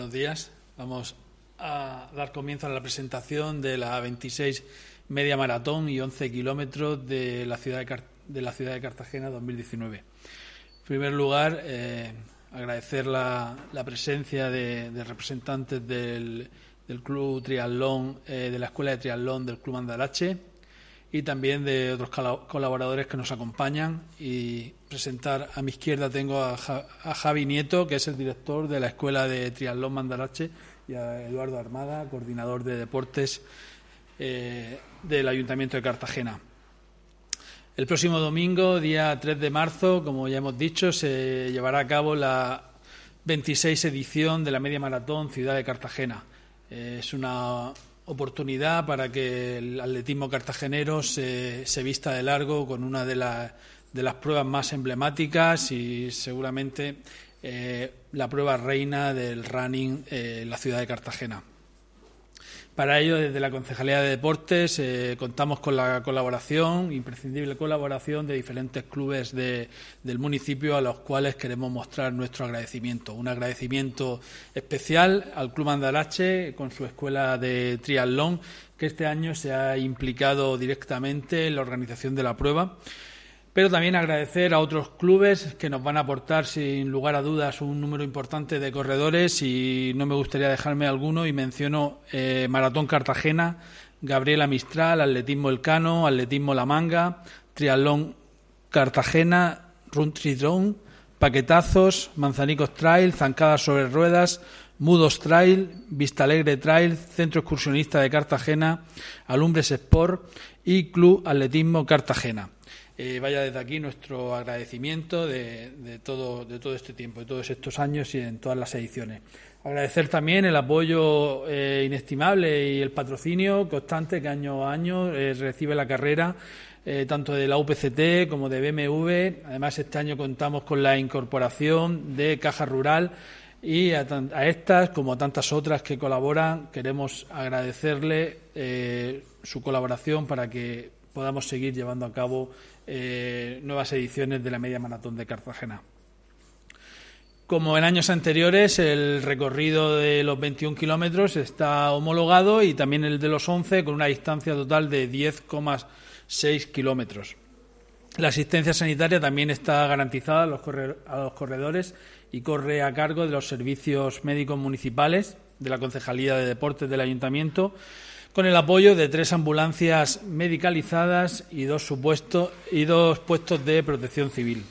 Buenos días. Vamos a dar comienzo a la presentación de la 26 media maratón y 11 kilómetros de la ciudad de Cartagena 2019. En primer lugar, agradecer la presencia de representantes del Club Triatlón, de la Escuela de Triatlón del Club Mandarache, y también de otros colaboradores que nos acompañan. Y presentar a mi izquierda tengo a Javi Nieto, que es el director de la Escuela de Triatlón Mandarache, y a Eduardo Armada, coordinador de deportes del Ayuntamiento de Cartagena. El próximo domingo, día 3 de marzo, como ya hemos dicho, se llevará a cabo la 26 edición de la Media Maratón Ciudad de Cartagena. Es una oportunidad para que el atletismo cartagenero se vista de largo con una de las pruebas más emblemáticas y seguramente la prueba reina del running en la ciudad de Cartagena. Para ello, desde la Concejalía de Deportes contamos con la imprescindible colaboración de diferentes clubes del municipio, a los cuales queremos mostrar nuestro agradecimiento. Un agradecimiento especial al Club Mandarache con su escuela de triatlón, que este año se ha implicado directamente en la organización de la prueba. Pero también agradecer a otros clubes que nos van a aportar, sin lugar a dudas, un número importante de corredores, y no me gustaría dejarme alguno, y menciono Maratón Cartagena, Gabriela Mistral, Atletismo Elcano, Atletismo La Manga, Triatlón Cartagena, Run Triatlón, Paquetazos, Manzanicos Trail, Zancadas sobre Ruedas, Mudos Trail, Vistalegre Trail, Centro Excursionista de Cartagena, Alumbres Sport y Club Atletismo Cartagena. Vaya desde aquí nuestro agradecimiento de todo este tiempo, de todos estos años y en todas las ediciones. Agradecer también el apoyo inestimable y el patrocinio constante que año a año recibe la carrera, tanto de la UPCT como de BMW. Además, este año contamos con la incorporación de Caja Rural, y a estas, como a tantas otras que colaboran, queremos agradecerle su colaboración para que podamos seguir llevando a cabo nuevas ediciones de la Media Maratón de Cartagena. Como en años anteriores, el recorrido de los 21 kilómetros está homologado, y también el de los 11, con una distancia total de 10,6 kilómetros. La asistencia sanitaria también está garantizada a los corredores y corre a cargo de los servicios médicos municipales de la Concejalía de Deportes del Ayuntamiento, con el apoyo de 3 ambulancias medicalizadas y dos puestos de protección civil.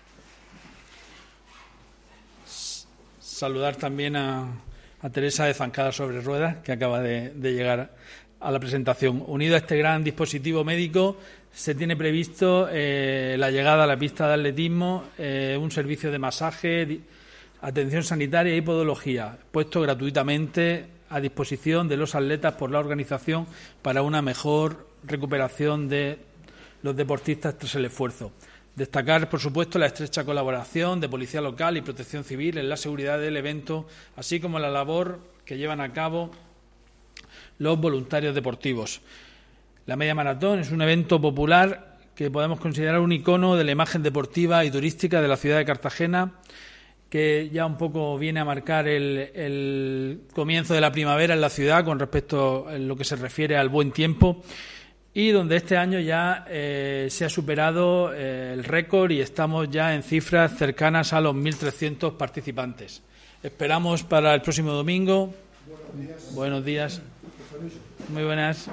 Saludar también a Teresa de Zancadas sobre Ruedas, que acaba de llegar a la presentación. Unido a este gran dispositivo médico, se tiene previsto la llegada a la pista de atletismo, un servicio de masaje, atención sanitaria y podología, puesto gratuitamente a disposición de los atletas por la organización para una mejor recuperación de los deportistas tras el esfuerzo. Destacar, por supuesto, la estrecha colaboración de Policía Local y Protección Civil en la seguridad del evento, así como la labor que llevan a cabo los voluntarios deportivos. La Media Maratón es un evento popular que podemos considerar un icono de la imagen deportiva y turística de la ciudad de Cartagena, que ya un poco viene a marcar el comienzo de la primavera en la ciudad con respecto a lo que se refiere al buen tiempo, y donde este año ya se ha superado el récord y estamos ya en cifras cercanas a los 1.300 participantes. Esperamos para el próximo domingo. Buenos días. Muy buenas.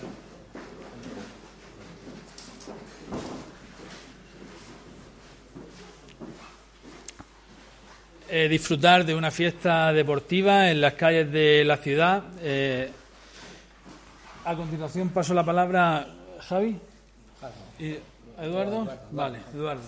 Disfrutar de una fiesta deportiva en las calles de la ciudad. A continuación paso la palabra a Javi. ¿Y Eduardo? Vale, Eduardo.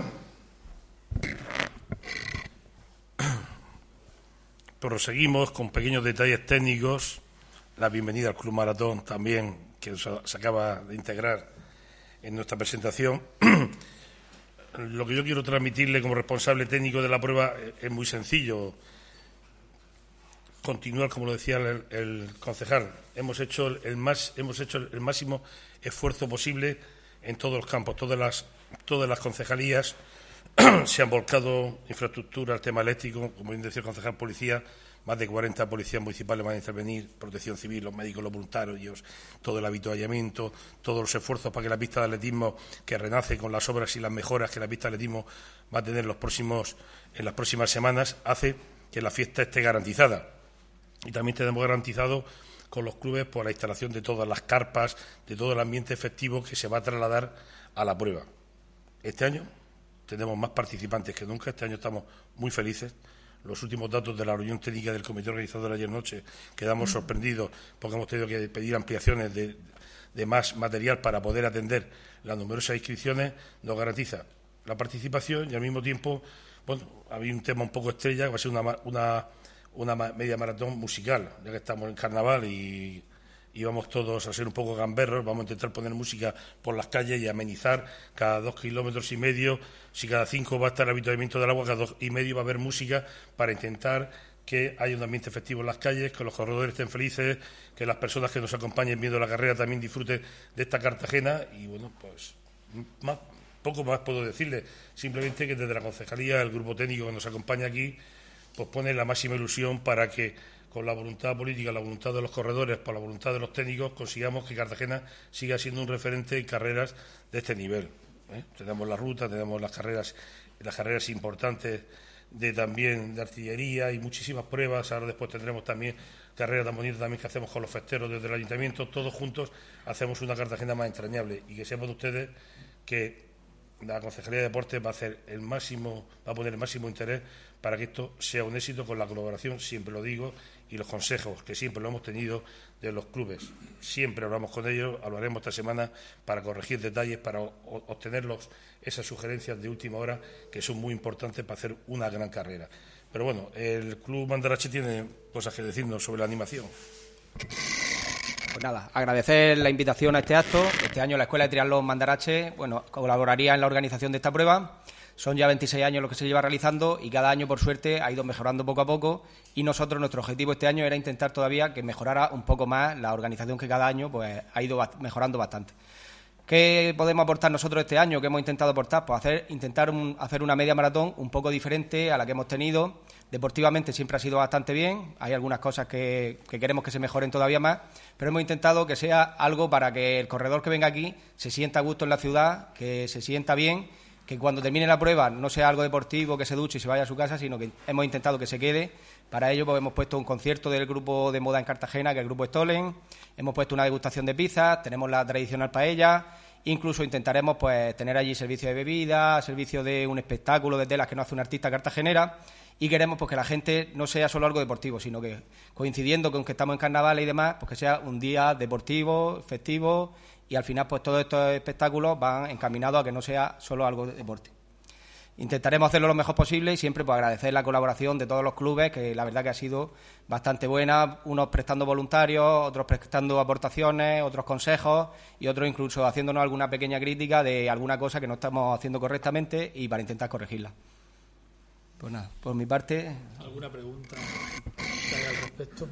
Proseguimos con pequeños detalles técnicos. La bienvenida al Club Maratón también, que se acaba de integrar en nuestra presentación. Lo que yo quiero transmitirle como responsable técnico de la prueba es muy sencillo. Continuar, como lo decía el concejal. Hemos hecho el máximo esfuerzo posible en todos los campos. Todas las concejalías se han volcado infraestructura, el tema eléctrico, como bien decía el concejal, policía, más de 40 policías municipales van a intervenir, Protección Civil, los médicos, los voluntarios, todo el avituallamiento, todos los esfuerzos para que la pista de atletismo, que renace con las obras y las mejoras que la pista de atletismo va a tener en las próximas semanas, hace que la fiesta esté garantizada. Y también tenemos garantizado con los clubes por la instalación de todas las carpas, de todo el ambiente festivo que se va a trasladar a la prueba. Este año tenemos más participantes que nunca, este año estamos muy felices. Los últimos datos de la reunión técnica del comité organizador ayer noche quedamos sorprendidos porque hemos tenido que pedir ampliaciones de más material para poder atender las numerosas inscripciones. Nos garantiza la participación y al mismo tiempo, bueno, había un tema un poco estrella que va a ser una media maratón musical, ya que estamos en carnaval y vamos todos a ser un poco gamberros, vamos a intentar poner música por las calles y amenizar cada 2,5 kilómetros. Si cada 5 va a estar el avituallamiento del agua, cada 2,5 va a haber música para intentar que haya un ambiente festivo en las calles, que los corredores estén felices, que las personas que nos acompañen viendo la carrera también disfruten de esta Cartagena. Y bueno, pues poco más puedo decirle, simplemente que desde la concejalía, el grupo técnico que nos acompaña aquí, pues pone la máxima ilusión para que con la voluntad política, la voluntad de los corredores, por la voluntad de los técnicos, consigamos que Cartagena siga siendo un referente en carreras de este nivel. Tenemos la ruta, tenemos las carreras importantes también de artillería y muchísimas pruebas. Ahora después tendremos también carreras tan bonitas también que hacemos con los festeros desde el ayuntamiento. Todos juntos hacemos una Cartagena más entrañable y que sepan ustedes que la Concejalía de Deportes va a poner el máximo interés para que esto sea un éxito, con la colaboración, siempre lo digo, y los consejos que siempre lo hemos tenido de los clubes. Siempre hablamos con ellos, hablaremos esta semana para corregir detalles, para obtener esas sugerencias de última hora que son muy importantes para hacer una gran carrera. Pero bueno, el Club Mandarache tiene cosas que decirnos sobre la animación. Pues nada, agradecer la invitación a este acto. Este año la Escuela de Triatlón Mandarache, colaboraría en la organización de esta prueba. Son ya 26 años los que se lleva realizando y cada año, por suerte, ha ido mejorando poco a poco, y nuestro objetivo este año era intentar todavía que mejorara un poco más la organización, que cada año pues ha ido mejorando bastante. ¿Qué podemos aportar nosotros este año? ¿Qué hemos intentado aportar? Pues intentar hacer una media maratón un poco diferente a la que hemos tenido. Deportivamente siempre ha sido bastante bien, hay algunas cosas que queremos que se mejoren todavía más, pero hemos intentado que sea algo para que el corredor que venga aquí se sienta a gusto en la ciudad, que se sienta bien, que cuando termine la prueba no sea algo deportivo, que se duche y se vaya a su casa, sino que hemos intentado que se quede. Para ello pues hemos puesto un concierto del grupo de moda en Cartagena, que es el grupo Stolen, hemos puesto una degustación de pizzas, tenemos la tradicional paella, incluso intentaremos pues tener allí servicio de bebidas, servicio de un espectáculo de telas que nos hace un artista cartagenera, y queremos pues que la gente no sea solo algo deportivo, sino que coincidiendo con que estamos en carnaval y demás, pues que sea un día deportivo, festivo, y al final pues todos estos espectáculos van encaminados a que no sea solo algo de deporte. Intentaremos hacerlo lo mejor posible y siempre pues agradecer la colaboración de todos los clubes, que la verdad que ha sido bastante buena, unos prestando voluntarios, otros prestando aportaciones, otros consejos y otros incluso haciéndonos alguna pequeña crítica de alguna cosa que no estamos haciendo correctamente y para intentar corregirla. Pues nada, por mi parte... ¿Alguna pregunta que haya al respecto?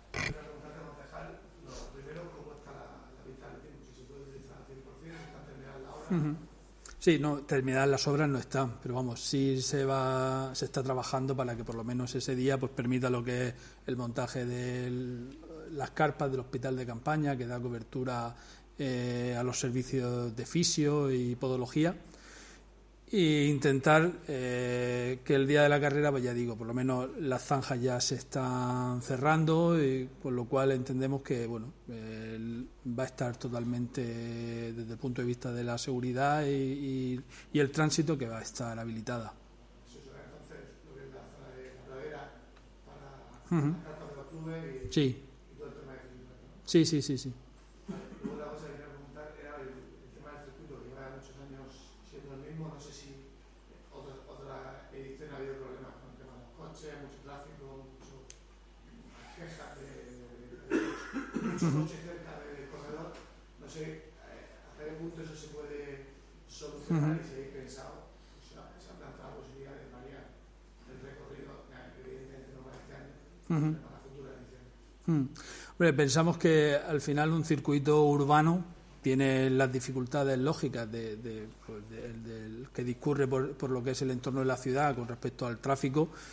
Sí, no, terminadas las obras no están, pero vamos, sí se está trabajando para que por lo menos ese día pues permita lo que es el montaje de las carpas del hospital de campaña, que da cobertura a los servicios de fisio y podología, e intentar que el día de la carrera, pues ya digo, por lo menos las zanjas ya se están cerrando, y con lo cual entendemos que bueno, va a estar totalmente desde el punto de vista de la seguridad y el tránsito, que va a estar habilitada. Eso será entonces lo que es la zona de la pradera para las carpas de los clubes y, sí. Y todo el tema de circuito, ¿no? Sí. Luego la cosa que quería preguntar era el tema del circuito, que lleva muchos años siendo el mismo. No sé si otra edición ha habido problemas con el tema de los coches, mucho tráfico, muchas quejas de muchos coches cerca del corredor. No sé hasta qué punto eso se puede solucionar y si habéis pensado, se ha planteado la posibilidad de variar el recorrido, que evidentemente no para este año, pero para futuras ediciones. Hombre, pensamos que al final un circuito urbano tiene las dificultades lógicas del que discurre por lo que es el entorno de la ciudad con respecto al tráfico,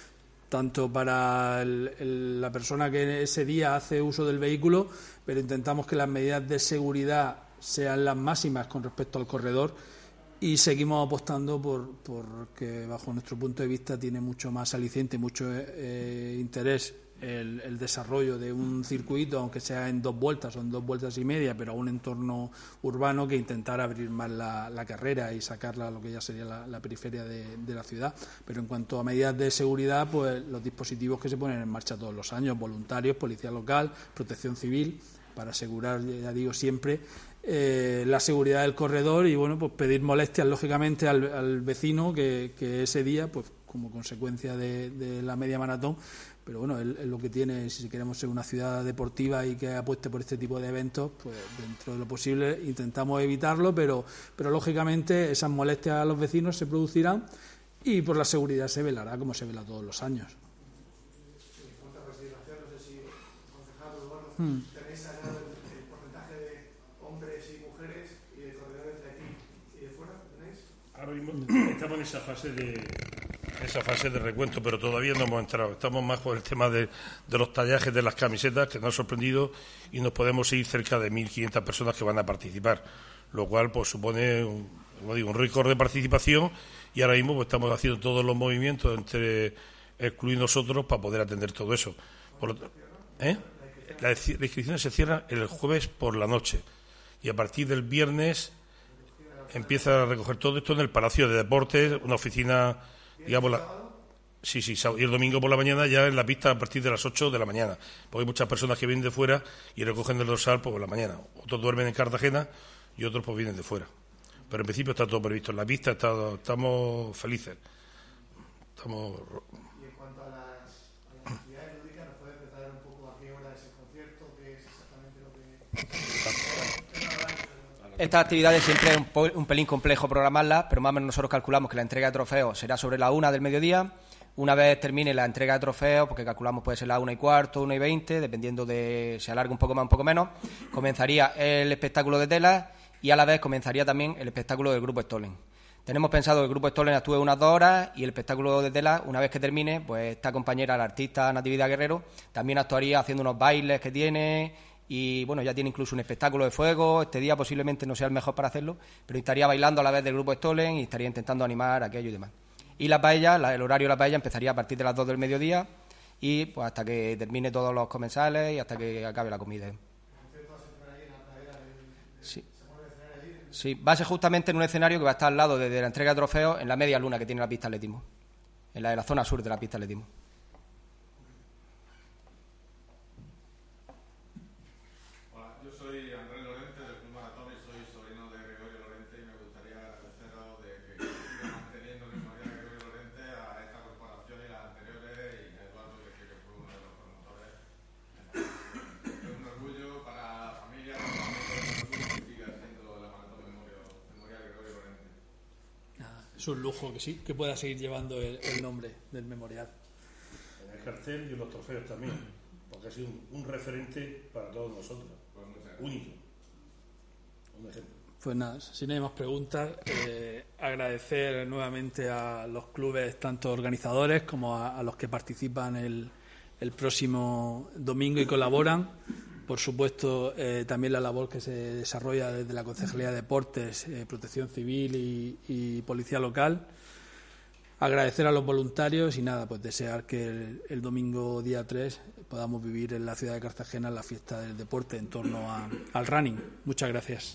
tanto para la persona que ese día hace uso del vehículo, pero intentamos que las medidas de seguridad sean las máximas con respecto al corredor y seguimos apostando por que, bajo nuestro punto de vista, tiene mucho más aliciente, mucho interés el desarrollo de un circuito, aunque sea en 2 vueltas o en 2 vueltas y media, pero a un entorno urbano, que intentar abrir más la carrera y sacarla a lo que ya sería la periferia de la ciudad. Pero en cuanto a medidas de seguridad, pues los dispositivos que se ponen en marcha todos los años, voluntarios, policía local, protección civil, para asegurar, ya digo, siempre la seguridad del corredor y, bueno, pues pedir molestias, lógicamente, al vecino que ese día, pues como consecuencia de la media maratón, pero bueno, es lo que tiene. Si queremos ser una ciudad deportiva y que apueste por este tipo de eventos, pues dentro de lo posible intentamos evitarlo, pero lógicamente esas molestias a los vecinos se producirán y por la seguridad se velará como se vela todos los años. ¿Tenéis sagrado el porcentaje de hombres y mujeres y de corredores de aquí y de fuera? ¿Tenéis? Ahora mismo estamos en esa fase de recuento, pero todavía no hemos entrado. Estamos más por el tema de los tallajes de las camisetas, que nos ha sorprendido, y nos podemos ir cerca de 1.500 personas que van a participar, lo cual pues supone un récord de participación, y ahora mismo pues estamos haciendo todos los movimientos entre el club y nosotros para poder atender todo eso. Las inscripciones se cierran el jueves por la noche y a partir del viernes empieza a recoger todo esto en el Palacio de Deportes, una oficina, digamos, y el domingo por la mañana ya en la pista a partir de las 8 de la mañana, porque hay muchas personas que vienen de fuera y recogen el dorsal por la mañana. Otros duermen en Cartagena y otros pues vienen de fuera. Pero en principio está todo previsto. En la pista estamos felices. Y en cuanto a las actividades lúdicas, ¿nos puedes detallar un poco a qué hora es el concierto? ¿Qué es exactamente lo que...? Estas actividades siempre es un pelín complejo programarlas, pero más o menos nosotros calculamos que la entrega de trofeos será sobre la 1 del mediodía. Una vez termine la entrega de trofeos, porque calculamos puede ser la 1:15, 1:20, dependiendo de si alarga un poco más o un poco menos, comenzaría el espectáculo de telas y a la vez comenzaría también el espectáculo del Grupo Stolen. Tenemos pensado que el Grupo Stolen actúe unas 2 horas y el espectáculo de telas, una vez que termine, pues esta compañera, la artista Natividad Guerrero, también actuaría haciendo unos bailes que tiene. Y bueno, ya tiene incluso un espectáculo de fuego. Este día posiblemente no sea el mejor para hacerlo, pero estaría bailando a la vez del Grupo Stolen y estaría intentando animar aquello y demás. Y la paella, el horario de la paella empezaría a partir de las 2 del mediodía y pues hasta que termine todos los comensales y hasta que acabe la comida. Sí, va a ser justamente en un escenario que va a estar al lado de la entrega de trofeos, en la media luna que tiene la pista de atletismo, en la zona sur de la pista de atletismo. Es un lujo que sí, que pueda seguir llevando el nombre del memorial. En el cartel y en los trofeos también, porque ha sido un referente para todos nosotros, único, un ejemplo. Pues nada, si no hay más preguntas, agradecer nuevamente a los clubes, tanto organizadores como a los que participan el próximo domingo y colaboran. Por supuesto, también la labor que se desarrolla desde la Concejalía de Deportes, Protección Civil y Policía Local. Agradecer a los voluntarios y nada, pues desear que el domingo día 3 podamos vivir en la ciudad de Cartagena la fiesta del deporte en torno al running. Muchas gracias.